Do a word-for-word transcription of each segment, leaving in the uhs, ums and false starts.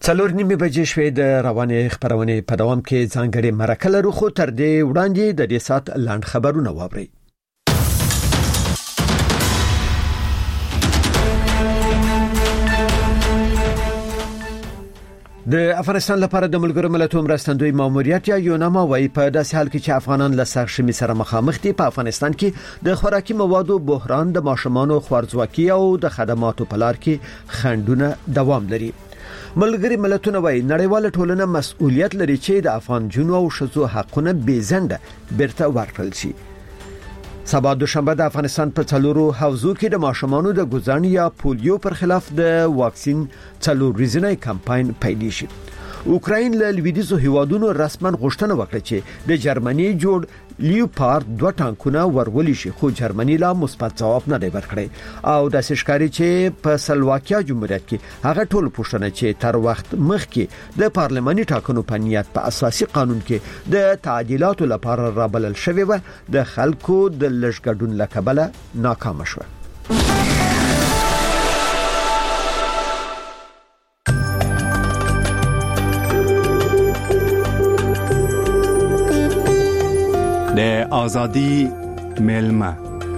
څلور نیمې بجې شوې د روانې خبرونې په دوام کې ځانګړي مرکه لرو خو تر دې وړاندې د دې سات لاند خبرونه واورئ. د افغانستان لپاره د ملګرو ملتونو مرستندوی ماموریت یا یوناما وايي په داسې حال کې چې افغانان له سرښمې سره مخامخ دي، په افغانستان کې د خوراکي موادو بحران د ماشومانو خوارځواکي او د خدماتو په لار کې خنډونه دوام لري. ملګری ملتونه وايي نړیواله ټولنه مسؤلیت لري چې د افغان جنو او شذو حقونه بېځنډه بیرته ورکړل شي. سبا دوشنبه د افغانستان په څلورو حوزو کې د ماشومانو د ګوزن یا پولیو پر خلاف د واکسین څلور ریزنی کمپاین پیل شي. اوکراین له لویدیزو هیوادونو رسما غوښتنه وکړه چې د جرمني جوړ لیوپارد دوه ټانکونه ورولي شي، خو جرمني لا مثبت ځواب نه دی ورکړی او د سشکاري چې په سلواکیا جمهوریت کې هغه ټول پوښتنه چې تر وخت مخکې د پارلماني ټاکنو په نیت په اساسي قانون کې د تعدیلاتو لپاره رابلل شوی و د خلکو د لږګډون لکبله ناکام شوه. د آزادی ملما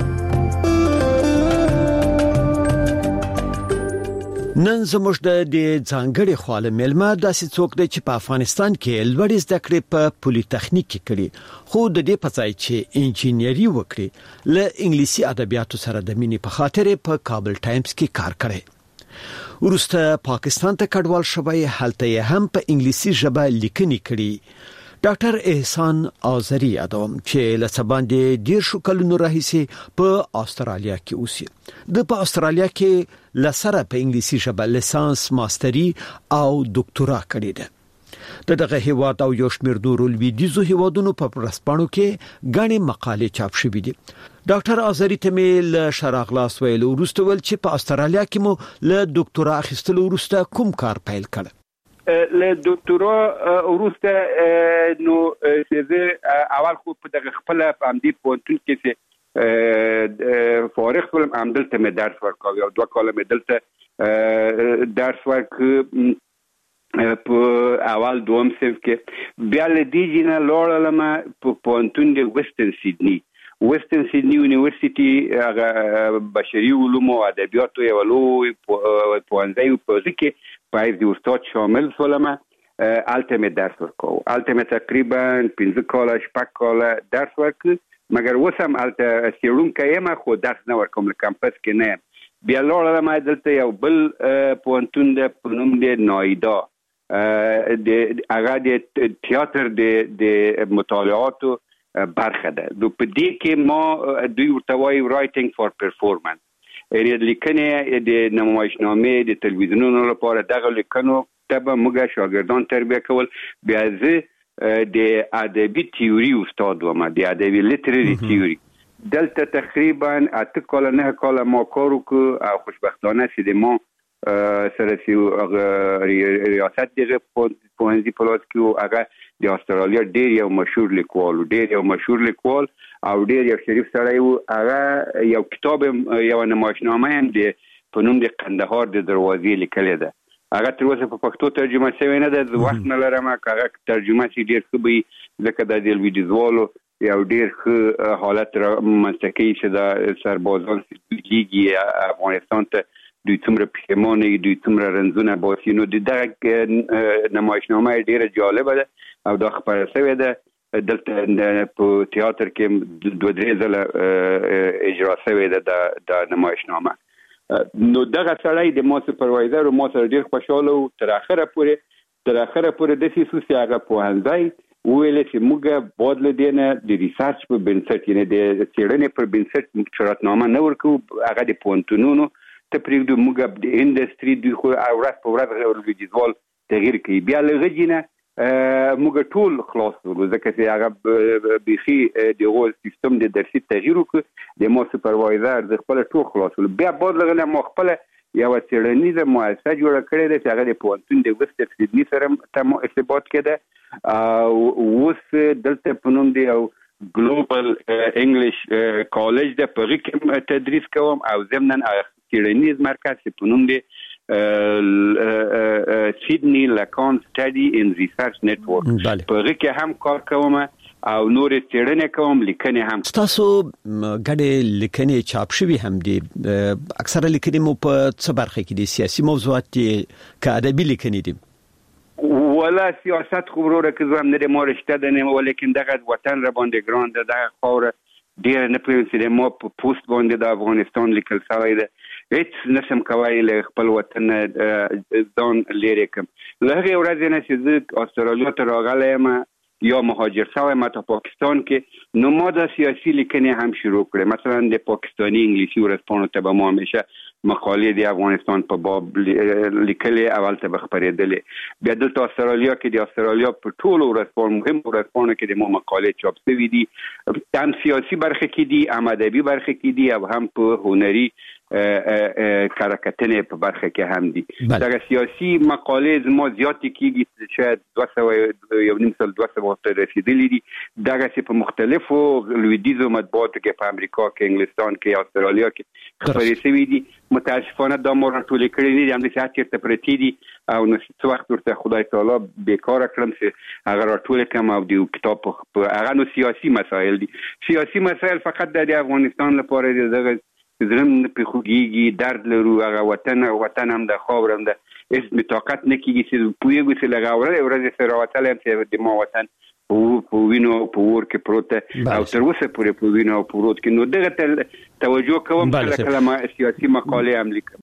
نن زموږ د ځانګړي خواله ملما داسې څوک دی چې په افغانستان کې لوړې زده کړې په پولی تخنیک کې کړي، خو د دې په ځای چې انجینری وکړي له انګلیسي ادبیاتو سره د مینې په خاطر په کابل ټایمز کې کار کړی. ورسته پاکستان ته کډوال شوی، هلته هم په انګلیسي ژبه لیکنې کړي. ډاکټر احسان آذری ادم چې له باندې ډیر شو کلونو راهیسي په استرالیا کې اوسي. د په استرالیا کې لسره په انګلیسي ژبه لیسانس، ماستری او ډاکټورا کړی ده. دغه هیواد او یو شمېر نورو لویدیزو هیوادونو په پرسپانو کې غني مقالې چاپ شوې دي. ډاکټر آذری ته مل شراغلاس ویل ورسته ول چې په استرالیا کې مو له ډاکټورا اخیستلو ورسته کوم کار پیل کړ؟ له ډاکټورا ورسته نو چې اول خو په دغه خپل فهمدي پونتون کې چې فارغ ولم عملته مې درس ورکاوه او دوه کاله مې دلته درس ورک په اول دوم صف کې. بیا له دې جنا لوړلم په پونتون د ویسټرن سیدنی ویسټرن سیدنی یونیورسيټي هغه بشري علوم او ادبیات یو لوی پوهنځي په ځکه پای د استاد شامل سولمه الټیمیټ درس ورکو. الټیمیټ تقریبا پنځه کاله شپږ کاله درس ورک، مګر وسم الټ سیرون کایم خو درس نه ورکوم کمپس کې نه. بیا لوړم دلته یو بل پونتون د پنوم د نایدا د هغه د تئاتر د د مطالعاتو برخه ده. دو په دې کې ما دوی ورته وایي رائټینګ فار پرفورمانس، یعنی لیکنه د نمایشنامې د تلویزیونونو لپاره دغه لیکنو ته به موږ شاګردان تربیه کول. بیا زه د ادبي تیوري استاد وم، د ادبي لیټرري تیوري دلته تقریبا اته کاله نه کاله ما کار وکړ او خوشبختانه چې د ما سره چې ریاست دغه پوهنځي په لاس کې و، هغه د استرالیا ډېر یو مشهور لیکوال ډېر یو مشهور لیکوال او ډېر یو شریف سړی و. هغه یو کتاب یو نمایشنامه هم د په نوم د قندهار د دروازې لیکلې ده. هغه تر اوسه په پښتو ترجمه شوی نه ده، وخت نه لرم هغه ترجمه شي ډېر ښه وي ځکه د لویدیځوالو یو ډېر ښه حالت منطقي چې د سربازان لیږي افغانستان ته دوی څومره پښیمانه دوی څومره رنځونه باسي. نو دغه نمایشنامه ډېره جالبه ده او دا خبره شوې ده دلته په تئاتر کې دوه درې ځله اجرا شوې ده د نمایشنامه. نو دغه سړی د ما سپروایزر او ما سره ډېر خوشاله و. تر اخره پورې تر اخره پورې د سیسو هغه پوهنځی ویل چې موږ باید له دې نه د ریسرچ په بنسټ یعنې د څېړنې پر بنسټ شرطنامه نه ورکوو، هغه د پوهنتونونو ته پرېږدو، موږ د انډسټري دوی خو ورځ په ورځ لویدیځوال تغییر کوي. بیا له هغې نه موږ ټول خلاص کړو ځکه چې هغه بیخي دغه سیستم د درسي تغییر وکړ. د ما سپروایزر د خپل ټول خلاص کړو. بیا بعد له هغه ما خپل یو څېړنیزه مؤسسه جوړه کړې ده چې هغه د پوهنتون د ویسټرن سیدني سره ارتباط کې ده. اوس دلته په نوم دی یو ګلوبل انګلیش کالج ده، په هغې کې تدریس کوم او ضمناً څېړنیز مرکز چې په نوم دی سیدنی لکان سټډي ان ریسرچ نیټورک په هغه کې هم کار کوم او نور څېړنې کوم، لیکنې هم. تاسو ګډې لیکنې چاپ شوي هم دي، اکثره لیکنې مو په څه برخه کې دي؟ سیاسي موضوعات دي که ادبي لیکنې دي؟ ولا سیاست خو وروره که زه هم نه د ما رشته ده نه، ولیکن دغه وطن را باندې ګران ده، دغه خاوره ډېر نه پوهېږم چې د ما په پوسټ باندې د افغانستان لیکل شوی ده، هېڅ نشم کولی له خپل وطن ځان لرې کړم. له هغې ورځې نه چې زه استرالیا ته راغلی یم یا مهاجر شوی یم تا پاکستان کې، نو ما د سیاسي لیکنې هم شروع کړې. مثلا د پاکستاني انګلیسي ورځپاڼو ته به ما همیشه مقالې د افغانستان په باب لیکلې، اول ته به خپرېدلې. بیا دلته استرالیا کې د استرالیا په ټولو ورځپاڼو مهم ورځپاڼو کې د ما مقالې چاپ شوي دي، هم سیاسي برخه کې دي، هم ادبي برخه کې دي، او هم په هنري کارکتنې په برخه کې هم دي. دغه سیاسي مقالې زما زیاتې کېږي، شاید دوه سوه یو نیم سل دوه سوه ته رسېدلي دي. دغسې په مختلفو لویدیځو مطبوعاتو کې په امریکا کې، انګلستان کې، استرالیا کې خپرې شوي دي. متاسفانه دا ما راټولې کړې نه دي، همداسې هر چېرته پرتې دي او نو څه وخت ورته خدای تعالی بېکاره کړم چې هغه راټولې کړم او د کتاب په هغه نو سیاسي مسایل دي. سیاسي مسایل فقط د افغانستان لپاره دي، دغه زړه مې پرې خوږېږي، درد لرو، هغه وطن وطن هم ده، خاور هم ده، هېڅ مې طاقت نه کېږي چې پوهېږو چې له هغه ورځې څه راوتلی یم چې د ما وطن په وینو او په اور کې پروت ده او تر اوسه پورې په وینو او په اور کې. نو دغه ته توجه کوم، کله کله ما سیاسي مقالې هم لیکم.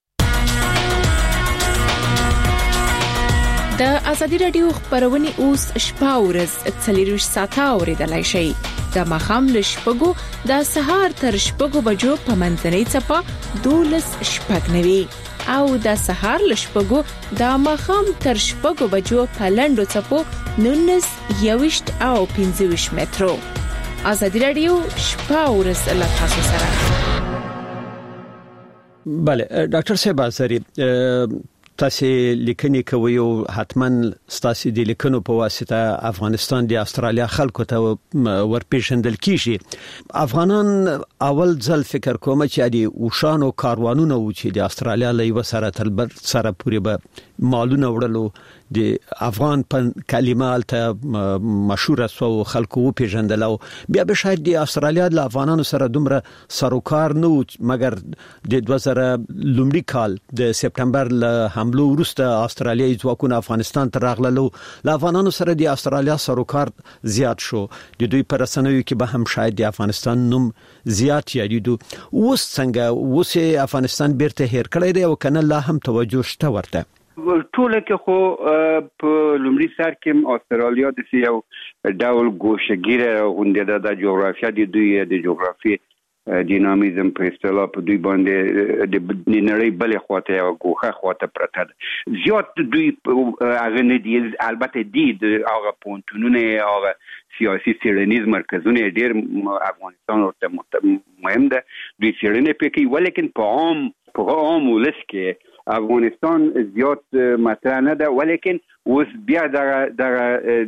د ازادي راډیو خبرونه اوس شپه ورځ څلور ساعته اوریدلای شئ. د مخام له شپږو د سهار تر شپږو بجو په منځنۍ څپه دولس شپږ نوي او د سهار له شپږو د مخام تر شپږو بجو په لنډو څپو نونس یوشت او پنځوش مترو. ازادي راډیو شپه ورځ له تاسو سره. بله ډاکټر صاحب ازری، تاسو لیکنې کوي او حتما ستاسو د لیکنو په واسطه افغانستان د استرالیا خلکو ته ورپېژندل کیږي. افغانان اول ځل فکر کوم چې د اوشانو کاروانونه و چې د استرالیا له یو سره تلبر سره پورې به مالونه وړلو، د افغان په کلمه الته مشهور سو خلکو پیژندل، او بیا به شاید د استرالیا د افغانانو سره دومره سروکار نه مګر د دوه زره لومړي کال د سپتمبر له حملو وروسته استرالیایي ځواکونه افغانستان ته راغلل، له افغانانو سره د استرالیا سروکار زیات شو. د دوی پر رسنیو کې به هم شاید د افغانستان نوم زیات یادیدو. اوس څنګه اوس افغانستان بیرته هیر کړی دی او کنه لا هم توجه شته ورته؟ ټوله کې خو په لومړي سر کې استرالیا د یو ډول ګوشهګیره غونډه ده، د جغرافیه د دوی د جغرافي دینامیزم په اصطلاح په دوی باندې د نړۍ بلې خواته یو ګوښه خواته پرته ده. زیات دوی هغه نه دي، البته دي د هغه پوهنتونونه، هغه سیاسي څېړنیز مرکزونه ډېر افغانستان ورته مهم ده، دوی څېړنې پرې کوي، ولیکن په عام په عام ولس کې افغانستان زیات مطرح نه ده. ولیکن اوس بیا دغه دغه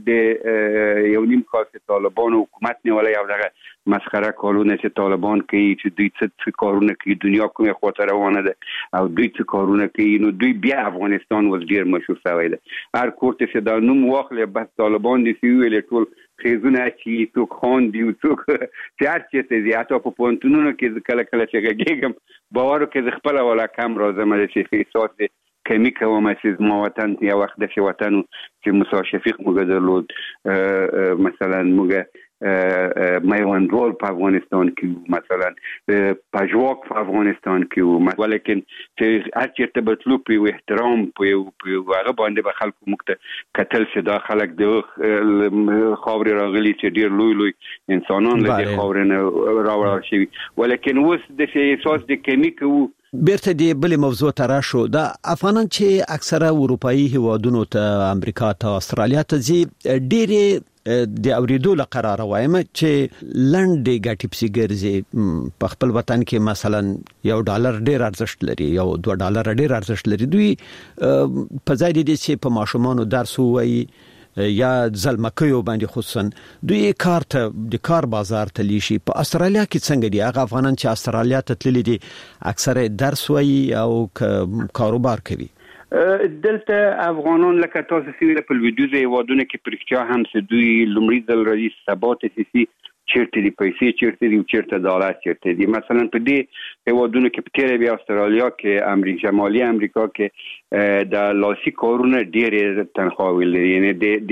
د یو نیم کال چې طالبان حکومت نیولی او دغه مسخره کارونه چې طالبان کوي چې دوی څه کارونه کوي، دنیا کومې خواته روانه ده او دوی څه کارونه کوي، نو دوی بیا افغانستان اوس ډېر مشهور شوی ده. هر کور ته چې دا نوم واخلې بس طالبان دي چې ویلې ټول خیزونه چې څوک خواندي او څوک چې هر چېرته ځي، حتی په پوهنتونونو کې کله کله چې غږېږم باور وکړئ زه خپله والا کم راځم چې احساس دی کمی کوم چې زما وطن یو وخت داسې وطن چې موسی شفیق موږ درلود، مثلا موږ میوندوال په افغانستان کې، مثلا پژواک په افغانستان کې، ولیکن چې هر چېرته به تلو په یو احترام په یو هغه باندې به خلکو موږ ته کتل چې دا خلک د خاورې راغلي چې ډېر لوی لوی انسانان له دې خاورې نه راوړل شوي، ولیکن اوس داسې احساس د کمی کوو. بیرته دی بلې موضوع ته راشو. د افغانان چې اکثره اروپایي هیوادونو ته، امریکا ته، استرالیا ته ځي، ډېرې د اوریدو له قراره وایم چې لنډې ګټې پسې ګرځي. په خپل وطن کې مثلا یو ډالر ډېر ارزښت لري، یو دوه ډالر ډېر ارزښت لري. دوی په ځای دي چې په ماشومانو درس ووایي یا ځلمکیو باندې خصوصا دوی کار ته د کار بازار ته لیشي. په استرالیا کې څنګه دي هغه افغانان چې استرالیا ته تللي دي اکثره درس وایي او کاروبار کوي؟ دلته افغانان لکه تاسو سویل په لویدیځ هیوادونو کې پرېکچا هم چې دوی لومړی ځل راځي ثبات سیاسي چیرته دی پیسې چیرته دی چیرته دولت چیرته دی مثلا په دې هیوادونو کې په تیر بیا استرالیا کې امریکا شمالي امریکا کې د لاسي کارونه ډېر تنخواه لري یعنی د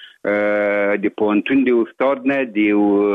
د د پونتون دی استاد نه دی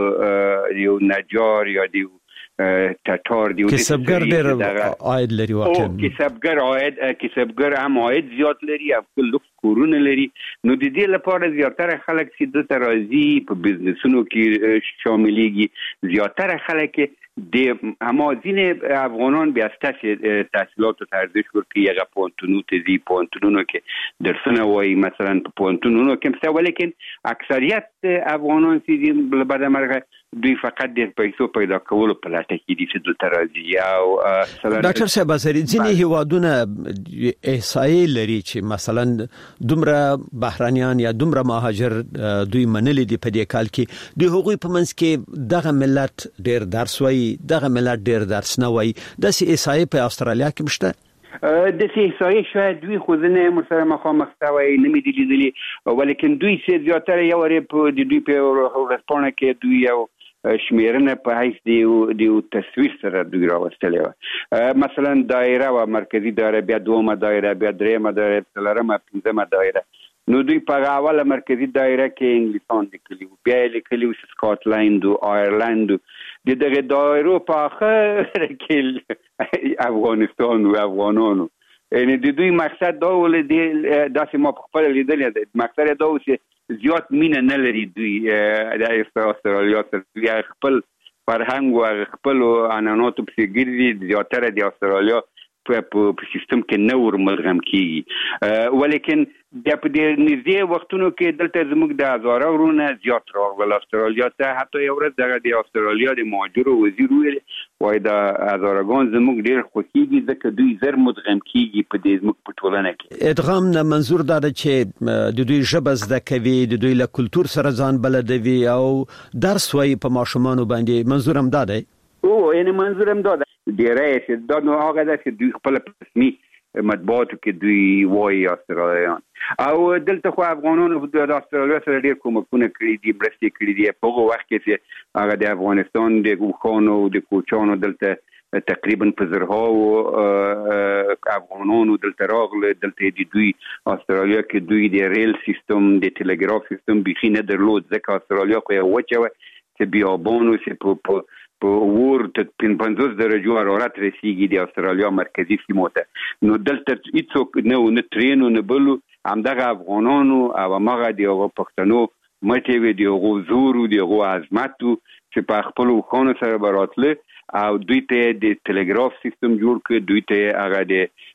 یو نجار یا دی تاتار دی کسبګر ډېر عاید لري واقعا او کسبګر عاید کسبګر هم عاید زیات لري او لوکس کورونه لري نو د دې لپاره زیاتره خلک چې د ترازی په بزنسونو کې شاملېږي زیاتره خلک د امازین افغانان بیا ستاسو تحصیلات ته ارزش ورکړي هغه پونتونو ته دی پونتونو کې درسونه وایي مثلا په پونتونو کې څه ولیکن اکثریت افغانان چې بل بعد مرغه دوی فقط د پیسو پیدا کولو په لټه کې دي چې د ترازی او ډاکټر صاحب زری ځینې هیوادونه احصایې لري چې مثلا دومره بهرانيان یا دومره مهاجر دوی منلي دي په دې کال کې د هغوی په منځ کې دغه ملت ډېر درس وایي دغه ملت ډېر درس نه وایي د سی احصایې په استرالیا کې مشته د سی احصایې شاید دوی خودنه مسره مخامخ شوی نه مې دي لیدلي ولیکن دوی چې زیاتره یو ری په د دوی په ورسپونه کې دوی یو شمیرنه په هیڅ دی دی تصویر سره دوی راوستلې و مثلا دایره و مرکزی دایره بیا دومه دایره بیا دریمه دایره څلورمه پنځمه دایره نو دوی په اوله مرکزی دایره کې انګلیسان لیکلي بیا لیکلي سکاټلند او آیرلند د دغه دایرو په اخر کې افغانستان او افغانانو یعنی د دوی مقصد دا ولې داسې ما په خپل لیدل دي مقصد دا و چې زیات مینه نه لري دوی د استرالیا سره خپل فرهنګ او خپل عنعنات په ګرځي زیاتره د استرالیا په سیستم کې نه ورملغم کیږي ولیکن د په دې نږدې وختونو کې دلته زموږ د هزاره ورونه زیات راغلل استرالیا ته حتی یو ورځ دغه د استرالیا د مهاجرو وزیر ویل وای د هزارهګان زموږ ډیر خوښیږي ځکه دوی زر مدغم کیږي په دې زموږ په ټولنه کې ادغام نه منظور دا چې د دوی ژبه زده کوي د دوی له کلچر سره ځان بلدوي او درس وایي په ماشومانو باندې منظور هم دا دی او یعنی منظور هم دا دی ډیره چې دا نو هغه د دوی خپل رسمي مطبوعاتو کې دوی وایي استرالیان او دلته خو افغانانو د استرالیا سره ډیر کومکونه کړی دي مرستې کړی دي په هغه وخت کې چې هغه د افغانستان د ګوخانو د کوچانو دلته تقریبا په زرهاو افغانانو دلته راغله دلته د دوی استرالیا کې دوی د ریل سیستم د ټلګراف سیستم بيخي نه درلود ځکه استرالیا خو وچه چې بیابانو چې په په ور ته پنځوس درجو حرارت رسیږي د استرالیا مرکزی سیمو ته نو دلته هیڅوک نه نه ترینو نه بلو همدغه افغانانو او هغه د پښتنو مټې وی دی غو زور دی غو عظمت چې په خپل خانو سره براتله او دوی ته د ټلګراف سیستم جوړ کړ دوی ته هغه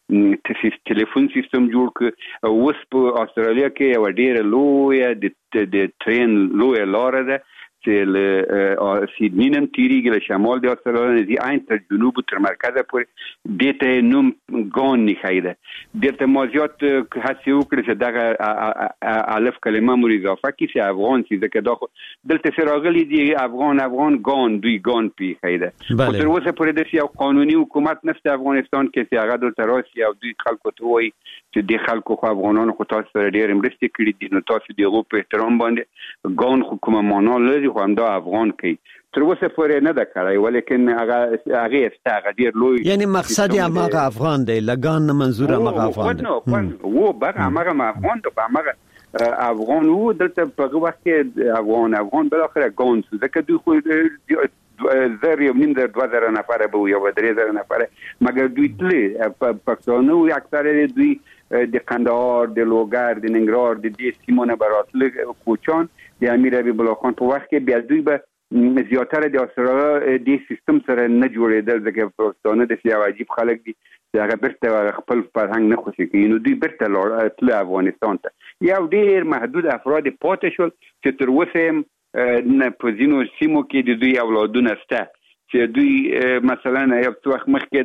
د ټلیفون سیستم جوړ کړ اوس په استرالیا کې یو ډیر لوی د ټرین لوی لار ده چې له سیدنی نن تیریږي له شمال د استرالیا دی عین تر جنوب تر مرکز پورې دته نوم ګون نه خیده دته موضوعات هڅه وکړي چې دغه الف کلمه مور اضافه کړي چې افغان چې دغه داخل دلته سراغلی دی افغان افغان ګون دوی ګون پی خیده تر اوسه پورې د یو قانوني حکومت نشته افغانستان کې چې هغه د تراسي او دوی خلکو ته وایي چې د خلکو خو افغانانو خو تاسو سره ډیر مرستې کړې دي نو تاسو دغه په احترام باندې ګون حکومت مانو لري خو هم دا افغان کوي تر اوسه پورې نه دا کړی ولیکن هغه هغه استغه ډیر لوی یعنی مقصد یې هغه افغان دی لګان منظور هغه افغان دی وو بغه هغه افغان ته هغه افغان وو دلته په وخت کې افغان افغان بل اخر ګون ځکه دوی خو زر یو نیم در دوه زره نفر به یو درې زره نفر مګر دوی تل پښتون او اکثره دوی د قندهار د لوګر د ننګرهار د دې سیمونه براتله کوچان د امیر حبیب الله خان په وخت کې بیا دوی به زیاتره د استرالیا د سیستم سره نه جوړېدل ځکه پښتون د سیاو عجیب خلک دي چې هغه برته خپل فرهنګ نه خوښي کوي نو دوی برته لاړل افغانستان ته یو ډیر محدود افراد پاتې شول چې تر اوسه نه په ځینو سیمو کې د دوی اولادونه شته چې دوی مثلا یو څو وخت مخکې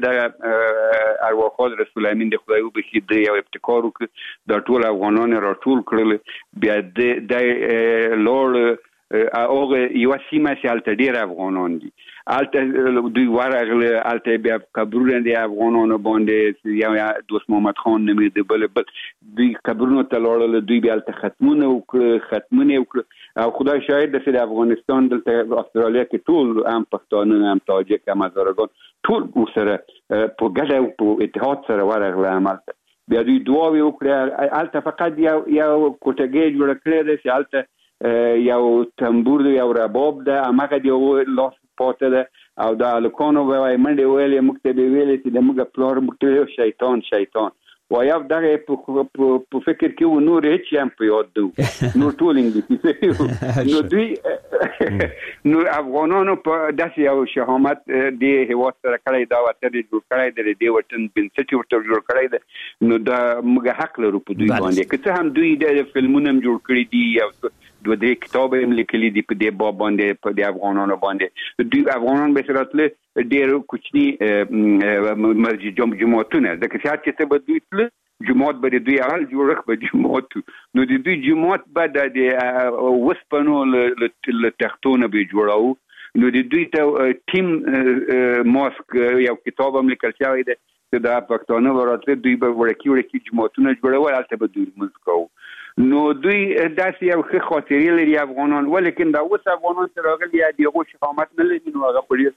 د ارواخوال رسول امین د خدای وبخي د یو ابتکار وکړ د ټول افغانانو راټول کړل بیا د لوړ او یو سیمه چې الته ډیر افغانان دي الته دوی ورغله الته بیا قبرونه دي افغانانو باندې یا دوست محمد خان نومېده بل بل دوی قبرونو ته لاړل دوی بیا الته ختمونه وکړه ختمونه وکړه او خدای شاهد د افغانستان دلته استرالیا کې ټول هم پښتانه هم تاجک هم هزارګان ټول سره په ګډه او په اتحاد سره ورغله عملته بیا دوی دعاوې وکړه الته فقط یو یو کوټګي جوړ کړی دی چې الته یو تنبور دی یو رباب ده هغه دی لاس پاتې ده او د الکانو وای منډه ویلې مکتب ویلې چې د موږ پلار مکتب شیطان شیطان وایو دغه په فکر کې و نور هیڅ هم په یاد دو نو ټول انګلیسي نو دوی نو افغانانو په داسې یو شهامت دی هیواد سره کړی دا وطن جوړ کړی دی د وطن بنسټ ورته جوړ کړی دی نو دا موږ حق لرو په دوی باندې که څه هم دوی د فلمونو جوړ کړی دي او دوه درې کتاب هم لیکلي دي په دې باب باندې په دې افغانانو باندې دوی افغانان به سره ډېر کوچني مسجد جمعتونه د کسات چې ته به دوی تل جمعات به دوی اول جوړخ به جمعات نو د دوی جمعات به د وسپنو ل تختونه به جوړاو نو د دوی ته ټیم ماسک یو کتاب هم لیکل شوی دی چې دا پښتانه ورته دوی به ورکی ورکی جمعتونه جوړول البته به دوی مزکو نو دوی داسې یو ښه خاطرې لري افغانان ولیکن دا اوس افغانان سره راغلي یا دغه شهامت نه لري نو هغه پولیس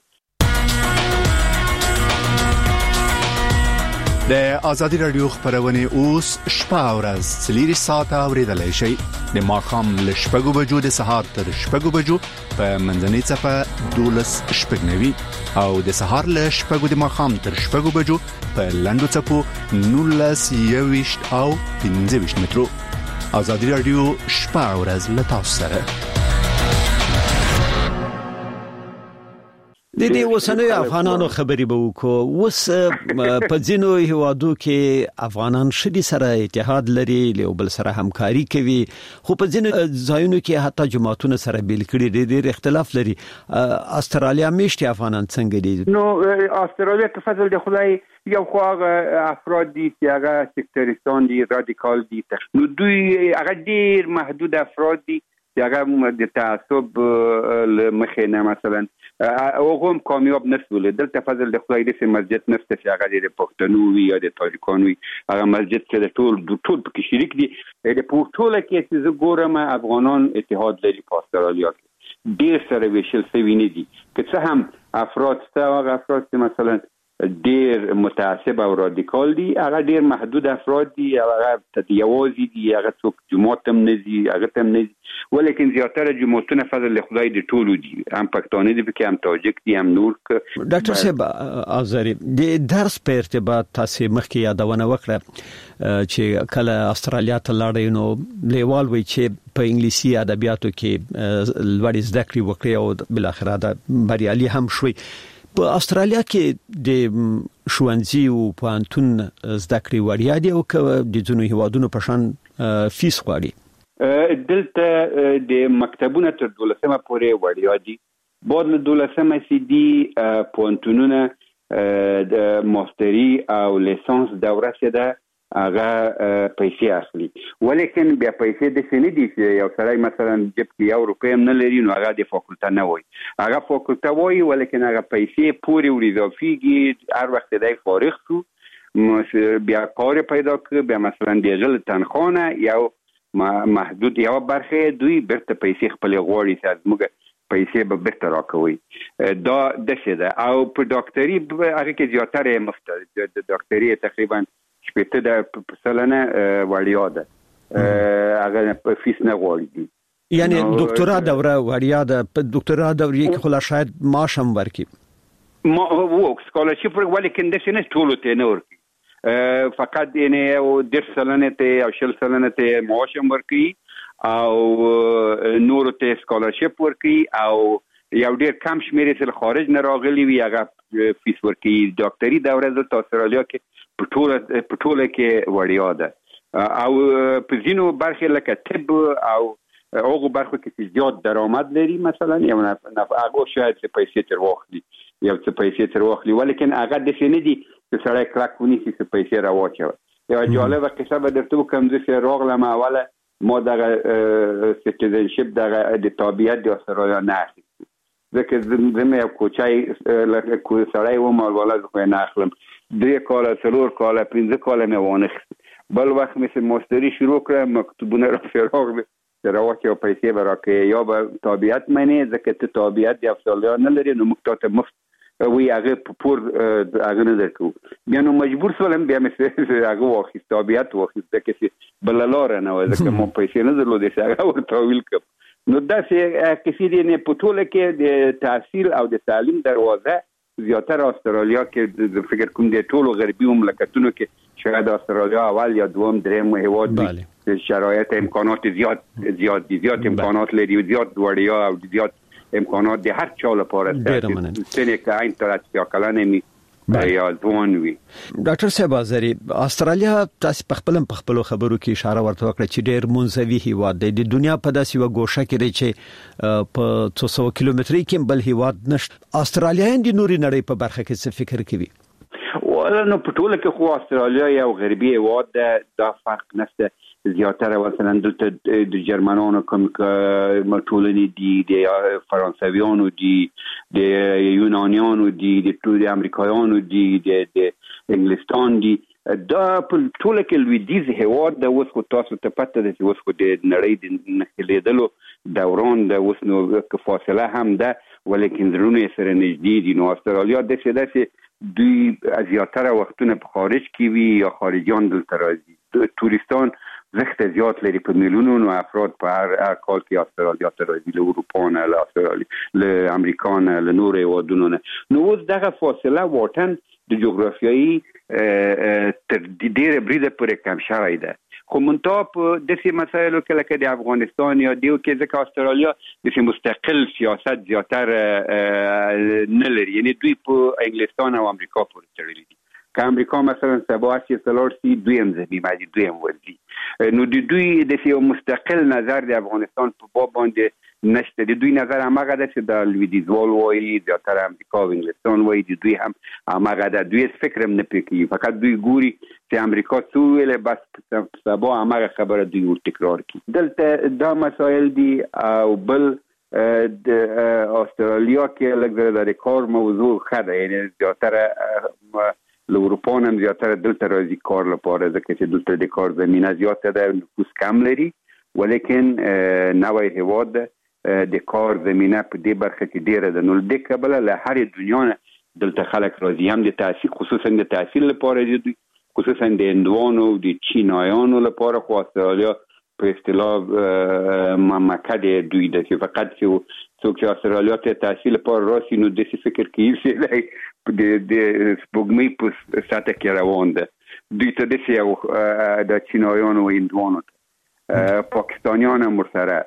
د آزادی رادیو خبرونه اوس شپه او ورځ څلور ساعته اوریدلای شئ د ماښام له شپږو بجو د سهار تر شپږو بجو په منځنۍ صفه دولس شپږنوي او د سهار له شپږو د ماښام تر شپږو بجو په لنډو څپو نولس یويشت او پنځه ویشت مترو آزادی رادیو شپه او ورځ له تاسو سره د دې وسنوي افغانانو خبرې به وکړو اوس په ځینو هیوادو کې افغانان شدي سره اتحاد لري له بل سره همکاري کوي خو په ځینو ځایونو کې حتی جماعتونو سره بیل کړي ډېر اختلاف لري استرالیا میشتي افغانان څنګه دي نو استرالیا په فضل د خدای یو خو هغه افراد دي چې هغه سکتریستان دي رادیکال دي نو دوی هغه ډېر محدود افراد دي چې هغه د تعصب مخې نه مثلا او هم کامیاب نشول دلته فضل د خدای د مسجد نفته چې هغه د پښتنو وي یا د تاجکانو وي هغه مسجد چې ټول ټول پکې شریک دي د ټول کې چې زه ګورم افغانان اتحاد لري په استرالیا کې ډېر سره ویشل شوي نه دي که څه هم افراد شته هغه افراد چې مثلا ډېر متعصب او رادیکال دي هغه ډېر محدود افراد دي هغه تدیوازي دي هغه څوک جماعت هم نه دي هغه هم نه دي ولیکن زیاتره جماعتونه فضل خدای دي ټولو دي هم پښتانه دي پکې هم تاجک دي هم نور ډاکټر صاحب آذری د درس په ارتباط تاسو مخکې یادونه وکړه چې کله استرالیا ته لاړې نو لیوال وی چې په انګلیسي ادبیاتو کې لوړ زده کړې وکړي او بل اخر دا بریالي هم شوي په استرالیا کې د ښوونځي او پوهنتون زده کړې وړیا دي او د ځینو هیوادونو په شان فیس غواړي دلته د مکتبونو تر دولسمه پورې وړیا دي بعد له دولسمه سي دي پوهنتونونه د ماستري او لیسانس دوره سره هغه پیسې اخلي ولیکن بیا پیسې د سنې دي چې یو سړی مثلا جب کې یو روپۍ هم نه لري نو هغه د فاکولټه نه وای هغه فاکولټه وای ولیکن هغه پیسې پورې وړي اضافيږي هر وخت دی فارغ شو بیا کار پیدا کړ بیا مثلا د غل تنخوانه یو محدود یو برخه دوی برته پیسې خپل غوړي چې موږ پیسې به برته راکوي دا د څه ده او په ډاکټري هغه کې زیاتره مفته د ډاکټري تقریبا شپته د سلنه وړیا ده هغه فیس نه غواړي یعنی دکترا دوره وړیا ده په دکترا دوره کې خلا شاید معاش هم ورکي ما وو سکولرشپ ولیکن د سینې ټولو ته نه ورکي فقط یعنی او د سلنه ته او شل سلنه ته معاش هم ورکي او نور ته سکولرشپ ورکي او یو ډیر کم شمیر سره خارج نه راغلي وي هغه فیس ورکي ډاکټري دوره د استرالیا کې په ټوله په ټوله کې وړیا ده او په ځینو برخې لکه طب او هغه برخو کې زیات درآمد لري مثلا یو نه هغه شاید څه پیسې تر واخلي یو څه پیسې تر واخلي ولیکن هغه د سینې دي چې سړی کلک ونی چې پیسې راوچوي یو جالبه قصه به درته کوم چې راغلم اوله ما دغه سټیزنشپ دغه د تابعیت د استرالیا نه اخلي ځکه زموږ یو کوچای لکه کو سړی و مال ولا خو نه اخلم درې کاله څلور کاله پنځه کاله مې وانه بل وخت مې ماستری شروع کړم مکتوبونه را فراغ سره واکه او پیسې ورکه یا به تابعیت معنی ځکه ته تابعیت د استرالیا نه لري نو موږ ته مفت وی هغه پور هغه نه درکو بیا نو مجبور سولم بیا مې هغه واخیست تابعیت واخیست چې بل لار نه و ځکه مو پیسې نه درلودې هغه ورته ویل کوم نو دا چې کسی دی نه پټول کې د تحصیل او د تعلیم دروازه زیاتره استرالیا کې د فکر کوم د ټولو غربي مملکتونو کې شاید استرالیا اول یا دوم دریم هیواد دی شرایط امکانات زیاد زیاد زیاد امکانات لري زیاد وړیا او زیاد امکانات د هر چا لپاره ستنه که این طرح یا کلانه می یا ځوان وي ډاکټر صاحب ازری استرالیا تاسو په خپل په خپل خبرو کې اشاره ورته وکړه چې ډېر منځوي هیواد دی د دنیا په داسې یو ګوشه کې دی چې په څو سو کیلومتري کې بل هیواد نشته استرالیایان د نوري نړۍ په برخه کې څه فکر کوي ولا نو په ټوله کې خو استرالیا یو غربي هیواد دا فرق نشته زیاتره مثلا دلته د جرمنانو کوم ټولنې دي د فرانسویانو دي د یونانیانو دي د ټول امریکایانو دي د انګلستان دي دا په ټوله کې لویدیز هیواد د اوس خو تاسو ته پته ده چې اوس خو د نړۍ د نخلیدلو دوران د اوس نو فاصله هم ده ولیکن درونه سره نږدې دي نو استرالیا د څه ده دوی زیاتره وختونه په خارج کې وي یا خارجيان دلته راځي توریستان زخت زیات لري په میلیونونو افراد په هر کال کې استرالیا ته راځي له اروپا نه له استرالیا له امریکا نه له نورو هیوادونو نه نو اوس دغه فاصله واټن د جغرافیایي تر ډیره بریده پورې کم شوی ده خو منتها په داسې مسایلو کې لکه د افغانستان یا دیو کې ځکه استرالیا د مستقل سیاست زیاتره نه لري یعنی دوی په انګلستان او امریکا پورې تړلي دي که امریکا مثلا سبا چې سلور سی دویم زمي ماجي دویم ورزي نو د دوی د یو مستقل نظر د افغانستان په باب باندې نشته د دوی نظر هغه ده چې د لویدیځوال وایي زیاتره امریکا او انګلستان وایي د دوی هم هغه ده دوی فکر هم نه پکې فقط دوی ګوري چې امریکا څو ویل بس سبا هغه خبره دوی ور تکرار کوي دلته دا مسائل دي او بل د استرالیا کې لږ د کار موضوع خده یعنی زیاتره له اروپا هم زیاتره دلته راځي کار لپاره ځکه چې دلته د کار زمینه زیاته ده نفوس کم لري ولیکن نوې هیواد د کار زمینه په دې برخه کې ډیره ده نو د کبل له هر دنیا نه دلته خلک راځي هم د تحصیل خصوصا د تحصیل لپاره دي خصوصا د هندوانو د چینایانو لپاره خو استرالیا په اصطلاح مملکت دوی ده چې فقط چې څوک چې استرالیا ته تحصیل لپاره راسي نو د فکر کوي چې د د سپوږمۍ په ساته کې روان ده دوی ته د سیاو د چینایانو او هندوانو پاکستانیان هم ورسره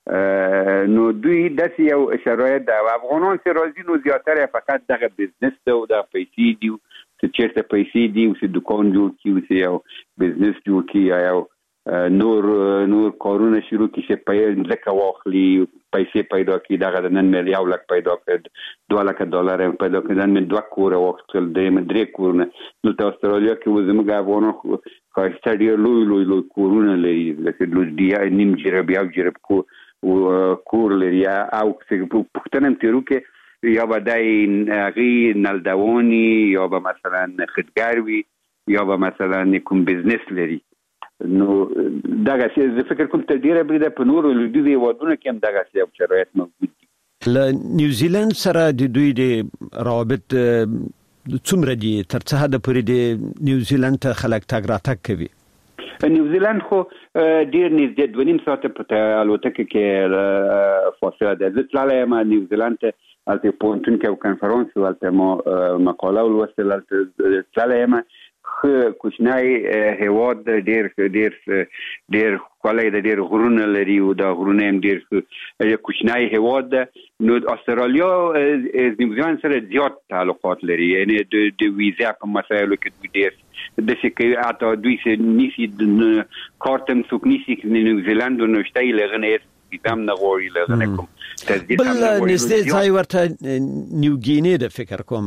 نو دوی د سیاو شرایط د افغانان سره راځي نو زیاتره فقط دغه بزنس ده او د پیسې دی چې چیرته پیسې دی او چې دکان جوړ کړي او یو بزنس جوړ کړي او نور نور کارونه شروع کی چې په ځکه واخلي پیسې پیدا کی دغه د نن ملي او لک پیدا کړ دوه لک ډالر پیدا کړل نن دوه کور واخل د مدري کورونه نو د استرالیا کې وزمګه افغانو کاستر ډیر لوی لوی لوی کورونه لري لکه لوی دی نیم جرب یا جرب کو کور لري او څنګه په پښتنم تیرو کې یا بدای غي نلدوانی یا به مثلا خدګاروي یا به مثلا کوم بزنس لري نو دغه څه ز فکر کوم ته ډیره بریده په نورو لویدي ودونه کې هم دغه څه شرایط موجود دي ل نیوزیلند سره د دوی د روابط څومره دي تر څه حد پورې د نیوزیلند ته خلک تاګ راتګ کوي نیوزیلند خو ډیر نږدې دوه نیم ساعت په الوتکه کې فاصله ده زه تللی یم نیوزیلند ته هلته پوهنتون کې یو کنفرانس و هلته ما مقاله ولوستل هلته تللی یم کوچنی هیواد ډیر ډیر ډیر ښکلی د ډیر غرونه لري او د غرونه هم ډیر کوچنی هیواد نو استرالیا نیوزیلند سره زیات تعلقات لري یعنی د ویزا په مسایلو کې ډیر د څه کې اته دوی سه نيسي کارتم څوک نيسي نیوزیلند نوشته لغنه دام نه غوړي لغنه کوم بل نږدې ځای ورته نیوګینی د فکر کومه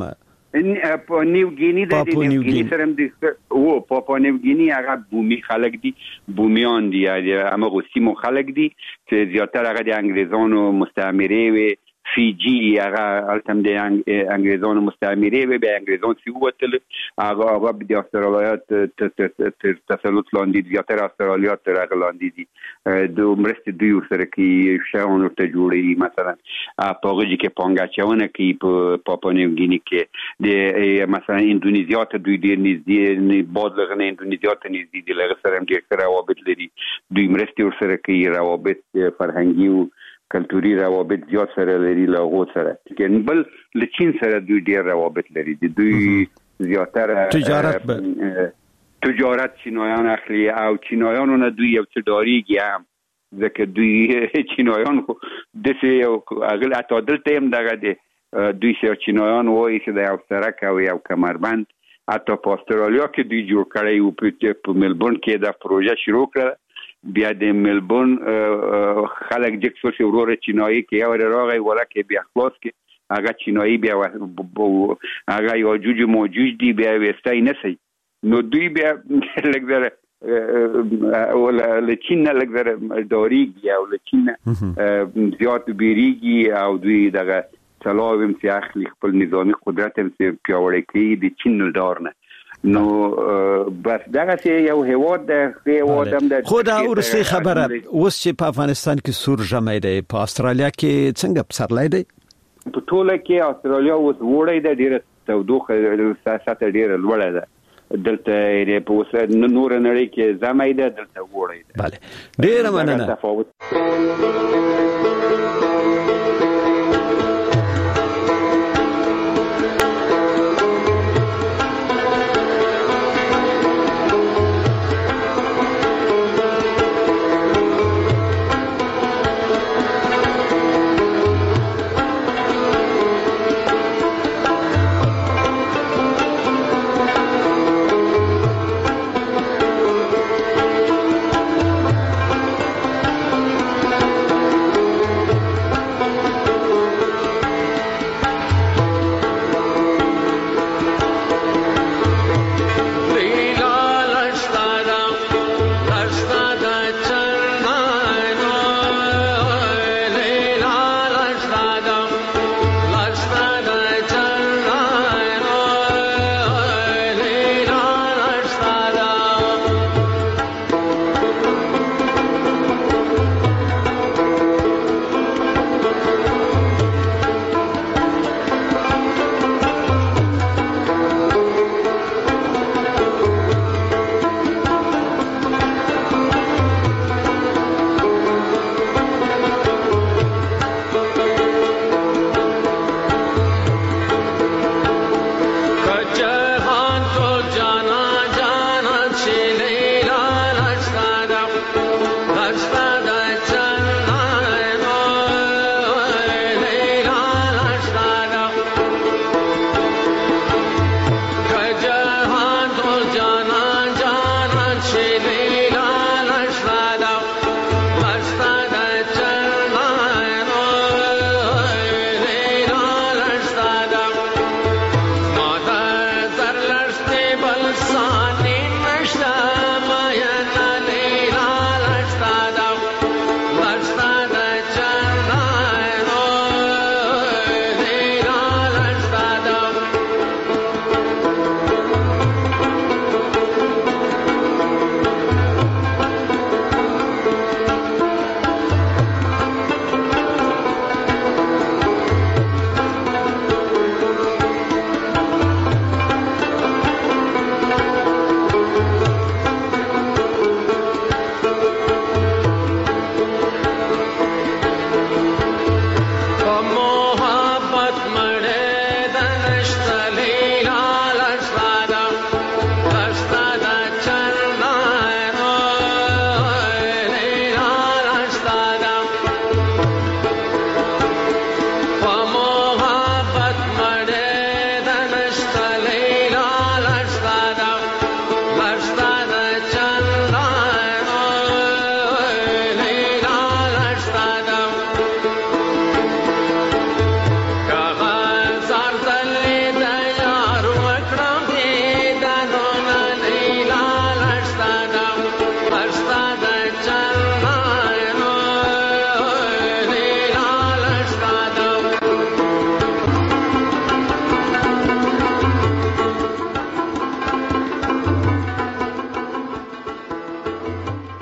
په نیو ګینی د نیو ګینی سره هم د او په نیو ګینی هغه بومي خلک دي بومیان دي هغه غوسیمو خلک دي چې زیاتره هغه د انګریزانو مستعمره وي فیجی هغه التم د انګریزانو مستعمره وي به انګریزان سی وتل هغه هغه د استرالیا تر تسلط لاندې زیاتره استرالیا تر هغه لاندې دي د مرستې دوی سره کې شاون ته جوړي مثلا په هغه کې پنګاچونه کې په په نیو ګینی کې د مثلا اندونیزیا ته دوی ډیر نږدې نه بازغه نه اندونیزیا ته نږدې دي لږ سره هم ډیر روابط لري دوی مرستې سره کې روابط فرهنګي او کلتوري روابط زیات سره لري له غو سره کې بل له چین سره دوی ډیر روابط لري دوی زیاتره تجارت تجارت چینایان اخلي او چینایانو نه دوی یو څه داریږي هم ځکه دوی چینایان خو دسه یو اغل اتادل تیم دغه دي دوی سره چینایان وایي چې د یو سرک او یو کمربند اته په استرالیا کې دوی جوړ کړی او په ملبورن کې دا پروژه شروع کړه بیا د ملبورن خلک جکسو چې ورور چینایي کې اور راغی ولکه بیا خلاص کې هغه چینایي بیا هغه یو جوج موجود دی بیا وستای نسی نو دوی بیا لګره ولا لچین لګره داریږي او لچین زیات بیریږي او دوی دغه تلاوم چې اخلي خپل نظامی قدرت هم چې پیاوړی کوي د چین دارنه نو بس دغه چې یو هیواد د هیواد هم د خو دا ورسي خبره اوس چې په افغانستان کې سور جمع دی په استرالیا کې څنګه پسرلی دی په ټوله کې استرالیا اوس وړي د ډیره تودوخه ساته ډیره لوړه ده دلته یې په اوس نور نړۍ کې زمای ده دلته وړي ده bale ډیره مننه